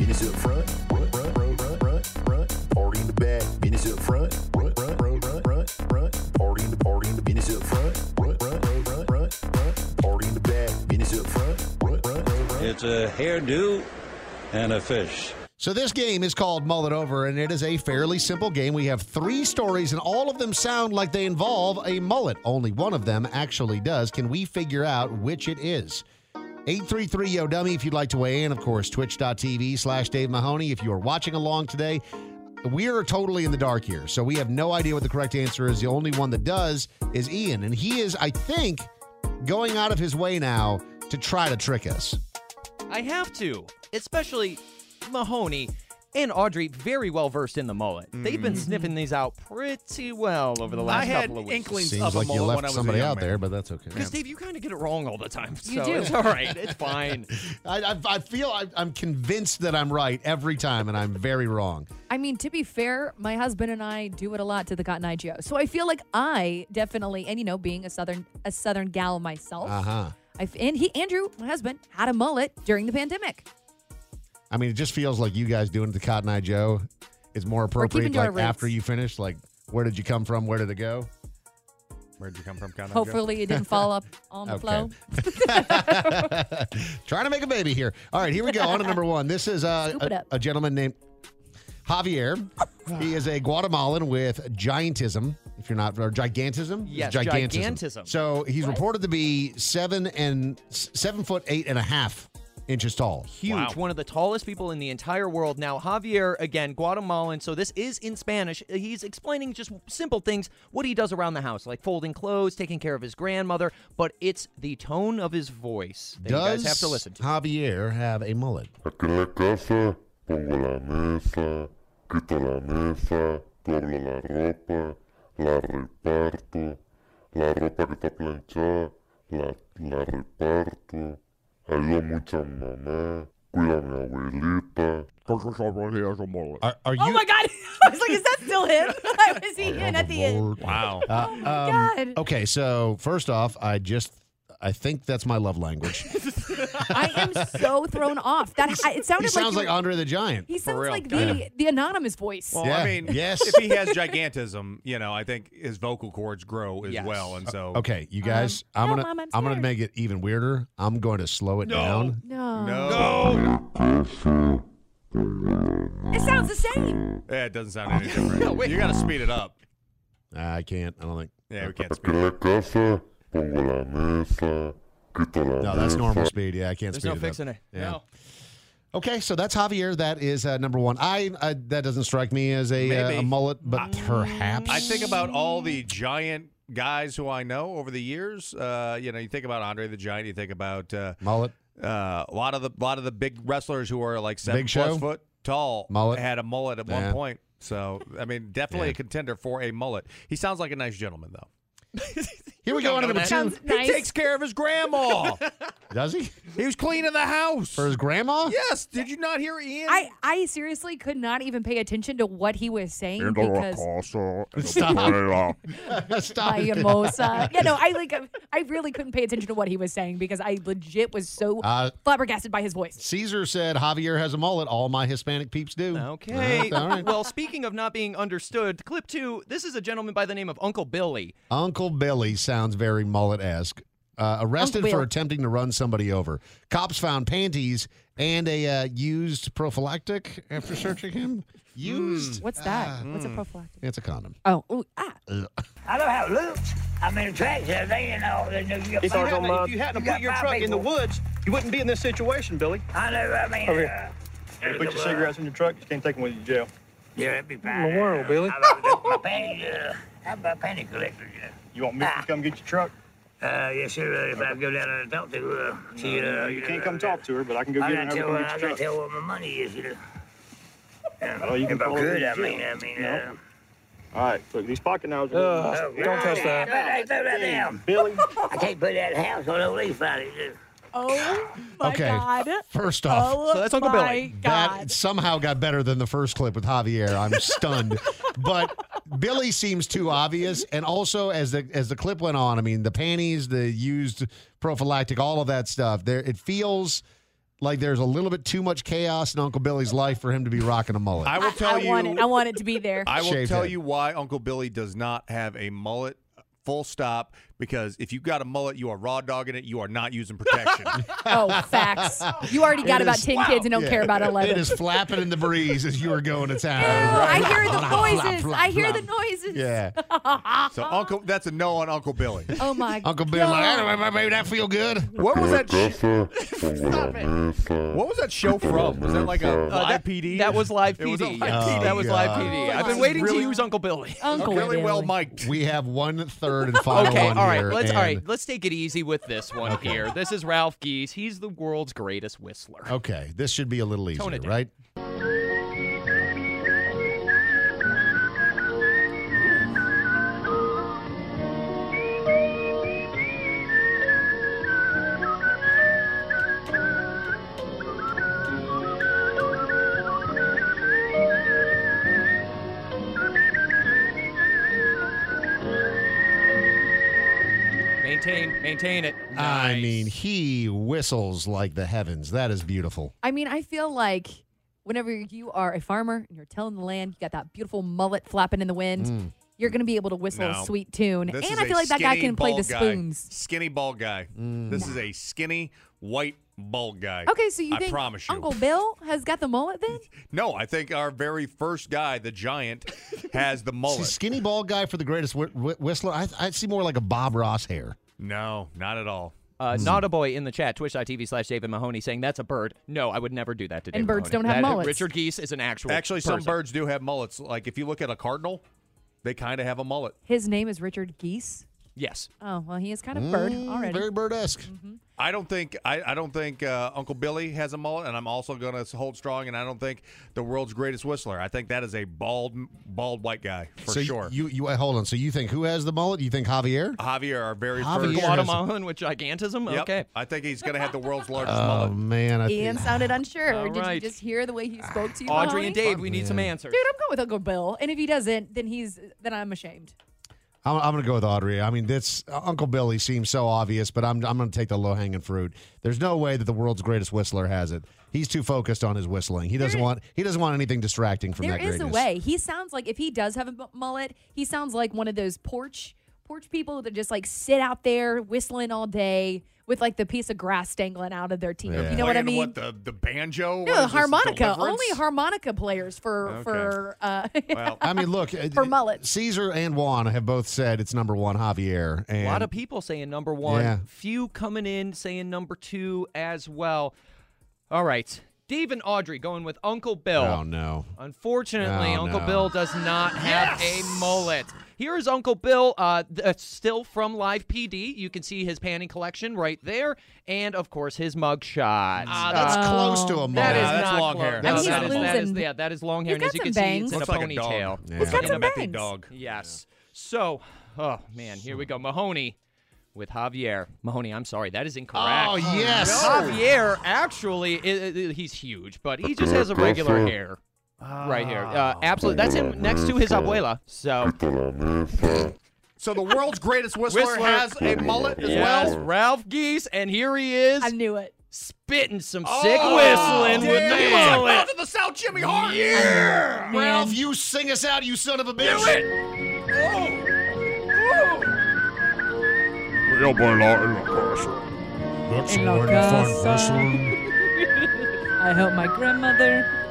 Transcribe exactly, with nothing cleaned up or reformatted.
business up front, front, front, front, front, front, front, party in the back, business up front, front, front, front, front, front, front, party in the party in the business up front, front, front, front, front, front, front, party in the back, business up front, front, front, front, front. It's a hairdo and a fish. So this game is called Mull It Over, and it is a fairly simple game. We have three stories, and all of them sound like they involve a mullet. Only one of them actually does. Can we figure out which it is? eight three three, yo, dummy, if you'd like to weigh in. Of course, twitch.tv slash Dave Mahoney. If you are watching along today, we are totally in the dark here, so we have no idea what the correct answer is. The only one that does is Ian, and he is, I think, going out of his way now to try to trick us. I have to, especially Mahoney and Audrey, very well versed in the mullet. Mm-hmm. They've been sniffing these out pretty well over the last I couple of weeks. Inklings Seems of like a you mullet left when I was somebody a young out man. there, but that's okay. Because, Dave, you kind of get it wrong all the time. So You do. It's all right. It's fine. I, I, I feel I, I'm convinced that I'm right every time, and I'm very wrong. I mean, to be fair, my husband and I do it a lot to the Cotton Eye Joe. So I feel like I definitely, and you know, being a southern a southern gal myself, Uh-huh. I've, and he, Andrew, my husband, had a mullet during the pandemic. I mean, it just feels like you guys doing it to Cotton Eye Joe is more appropriate. keeping to our Like after roots. you finish, like where did you come from? Where did it go? Where'd you come from, Cotton Eye Joe? Hopefully it didn't fall up on the Okay. flow. Trying to make a baby here. All right, here we go. On to number one. This is uh, Scoop it a, up. a gentleman named Javier. He is a Guatemalan with giantism. If you're not, or gigantism. Yes, It's gigantism. So he's reported to be seven and seven foot eight and a half inches tall. Huge. Wow. One of the tallest people in the entire world. Now, Javier, again, Guatemalan, so this is in Spanish. He's explaining just simple things, what he does around the house, like folding clothes, taking care of his grandmother, but it's the tone of his voice that Does you guys have to listen to. Javier have a mullet? Aquí en la casa pongo la mesa, quito la mesa, doblo la ropa, la reparto, la ropa que está planchada, la, la reparto, ayudo mucho a mamá, cuido a mi abuelita. Are, are you? Oh my God! I was like, is that still him? I was he in at the end. Wow. Uh, um, God. Okay, so first off, I just I think that's my love language. I am so thrown off. That I- it sounded He sounds like, like Andre the Giant. he sounds real. like the the anonymous voice. Well, Yeah. I mean, Yes. if he has gigantism, you know, I think his vocal cords grow as Yes. well, and so Okay, you guys, Um, I'm no, gonna Mom, I'm I'm gonna scared. make it even weirder. I'm going to slow it down. no. no, It sounds the same. yeah, it doesn't sound any different. You got to speed it up. I can't. I don't think. Yeah, we can't Aquí speed en it la up. casa pongo la mesa, quito la No, that's mesa. normal speed. Yeah, I can't There's speed no it up. fixing it. Yeah. No. Okay, so that's Javier. That is uh, number one. I, I that doesn't strike me as a, uh, Maybe. a mullet, but perhaps. I think about all the giant guys who I know over the years. Uh, you know, you think about Andre the Giant. You think about uh, mullet. uh, a lot of the lot of the big wrestlers who are like seven Big plus Show? foot tall Mullet? had a mullet at Yeah. one point. So I mean, definitely Yeah. a contender for a mullet. He sounds like a nice gentleman, though. Here we go on to number two. Sounds nice. He takes care of his grandma. Does he? He was cleaning the house. For his grandma? Yes. Did you not hear Ian? I, I seriously could not even pay attention to what he was saying because Stop. Stop. Ay, hermosa. Yeah, no, I like I really couldn't pay attention to what he was saying because I legit was so Uh, flabbergasted by his voice. Caesar said Javier has a mullet. All my Hispanic peeps do. Okay. All right. Well, speaking of not being understood, clip two, this is a gentleman by the name of Uncle Billy. Uncle Billy sounds very mullet-esque. Uh, arrested Uncle for Bill. attempting to run somebody over. Cops found panties and a uh, used prophylactic after searching him. Used? What's that? What's a prophylactic? It's a condom. Oh, ooh, ah. I know how it looks. I mean, the tracks and everything, you know. You know, you got If you five- hadn't, if you hadn't you got put your five truck in the people. woods, you wouldn't be in this situation, Billy. I know, I mean, Over uh, You put your cigarettes in your truck, you can't take them with you to jail. yeah, that'd be fine. In the world, Billy. How about my panty, uh, how about panty collectors, yeah? You want me to come get your truck? Uh, yes, sir, uh, if I go down there and talk to her, uh, she, uh, You can't come talk to her, but I can go I get her gotta and have tell her her, come I get your gotta truck. tell her what my money is, you know. Yeah, Oh, you can if I call her could, in I jail. mean, I mean, No. uh... All right, look, these pocket knives are... oh, don't touch hey, that. Hey, throw that down. Billy, I can't put that in the house on no leaf on it, dude. Oh my Okay. God. First off, Oh So that's Uncle my Billy. God. that somehow got better than the first clip with Javier. I'm stunned. But Billy seems too obvious. And also, as the as the clip went on, I mean, the panties, the used prophylactic, all of that stuff, there it feels like there's a little bit too much chaos in Uncle Billy's life for him to be rocking a mullet. I will tell I you. want it. I want it to be there. I will Shaved tell head. you why Uncle Billy does not have a mullet. Full stop. Because if you got a mullet, you are raw dogging it. You are not using protection. Oh, facts. You already got It about is- ten wow. kids and don't Yeah. care about eleven. It is flapping in the breeze as you were going to town. Ew, I hear the Flap, flap, noises. flap, I hear flap. the noises. Yeah. So Uncle, that's a no on Uncle Billy. Oh my Uncle Bill, like, "Hey, maybe that feel good. What was that? Sh- Casa, pongo la mesa. what was that show from? Was that like a Uh, live that, P D? That was live It P was D. a live yes. P D. That was Oh, live P D. God. I've been This waiting is to really- use Uncle Billy. Uncle really well Billy. mic'd. We have one third and final Okay, one all right. here, Let's all right. and- Let's take it easy with this one here. This is Ralph Geese. He's the world's greatest whistler. Okay, this should be a little easier, Tone it down. right? Maintain, maintain it. I Nice. mean, he whistles like the heavens. That is beautiful. I mean, I feel like whenever you are a farmer and you're tilling the land, you got that beautiful mullet flapping in the wind. Mm. You're going to be able to whistle No. a sweet tune. This and is I a feel like that guy skinny, can play the bald guy. spoons. Skinny bald guy. Mm. This is a skinny white bald guy. Okay, so you I think promise you. Uncle Bill has got the mullet then? No, I think our very first guy, the giant, has the See, mullet. skinny bald guy for the greatest whi- whi- whistler. I, I see more like a Bob Ross hair. No, not at all. Uh, Not a boy in the chat, twitch.tv slash David Mahoney, saying that's a bird. No, I would never do that to David And birds Mahoney. don't have That- mullets. Richard Geese is an actual Actually, some person. birds do have mullets. Like if you look at a cardinal, they kind of have a mullet. His name is Richard Geese. Yes. Oh, well, he is kind of bird Mm, already. Very bird-esque. I don't think I, I don't think uh, Uncle Billy has a mullet, and I'm also going to hold strong. And I don't think the world's greatest whistler. I think that is a bald, bald white guy for so sure. You, you uh, hold on. So you think who has the mullet? You think Javier? Javier, our very Javier first. has a- Guatemalan with gigantism? Yep. Okay. I think he's going to have the world's largest Oh mullet. man, I Ian think, sounded unsure. All Did right. you just hear the way he spoke to you, Audrey Mahoney? and Dave, we need some answers. Dude, I'm going with Uncle Bill. And if he doesn't, then he's then I'm ashamed. I'm, I'm going to go with Audrey. I mean, this uh, Uncle Billy seems so obvious, but I'm I'm going to take the low hanging fruit. There's no way that the world's greatest whistler has it. He's too focused on his whistling. He doesn't There- want he doesn't want anything distracting from There that is a greatness. way. He sounds like if he does have a mu- mullet, he sounds like one of those porch porch people that just like sit out there whistling all day with like the piece of grass dangling out of their teeth. Yeah. You know what I Playing mean? What the the banjo? no, What the is this, harmonica. Deliverance? Only harmonica players for Okay. for uh Well, I mean, look, uh, For mullets. Caesar and Juan have both said it's number one, Javier. And A lot of people saying number one. Yeah. Few coming in saying number two as well. All right. Dave and Audrey going with Uncle Bill. Oh no. Unfortunately, Oh, Uncle no. Bill does not have a mullet. Here is Uncle Bill, uh, th- uh, still from Live P D. You can see his panty collection right there, and of course his mug shot. Ah, that's Oh. close to a mullet. That is Yeah, that's not long close. hair. No, I mean, that he's is- that is- losing- yeah, that is long hair, He's and as got you can some see, bangs. it's in a Looks like a dog. ponytail. Yeah. He's got In a some method bangs. dog. Yes. So, oh man, here we go. Mahoney with Javier. Mahoney, I'm sorry, that is incorrect. Oh yes. Javier actually, i- i- he's huge, but he just has a regular hair. Right here. Uh, absolutely. That's him next to his abuela. So, Quito la mesa. so the world's greatest whistler, Whistler. has a mullet as yes, well. Ralph Geese, and here he is I knew it. spitting some sick Oh, whistling with damn. the He's like, mullet. "Welcome to the South, Jimmy Hart." Yeah. Ralph, you sing us out, you son of a bitch. Voy a bailar en la casa. That's En la already fun casa. whistling. I hope my grandmother